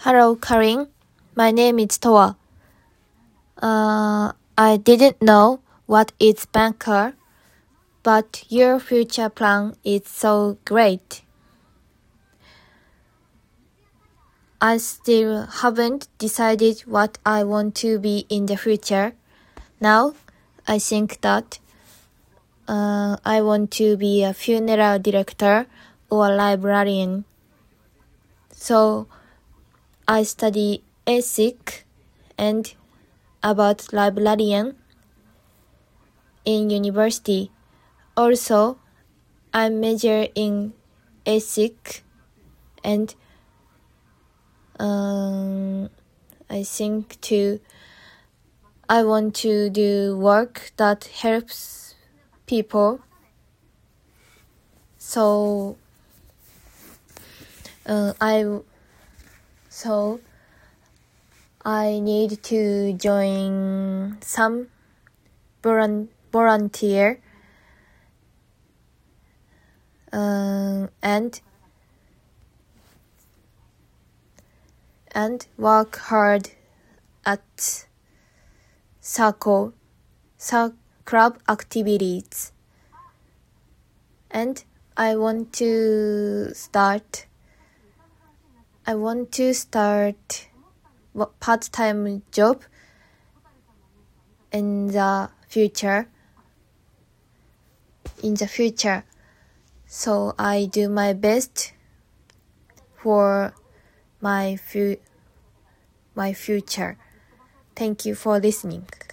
Hello, Karin. My name is Toa. I didn't know what is banker, but your future plan is so great. I still haven't decided what I want to be in the future. Now, I think that I want to be a funeral director or librarian. So, I study ethics and about librarian in university. Also, I major in ethics and I think I want to do work that helps people. So I need to join some volunteer and work hard at club activities. And I want to start part-time job in the future. So I do my best for my future. Thank you for listening.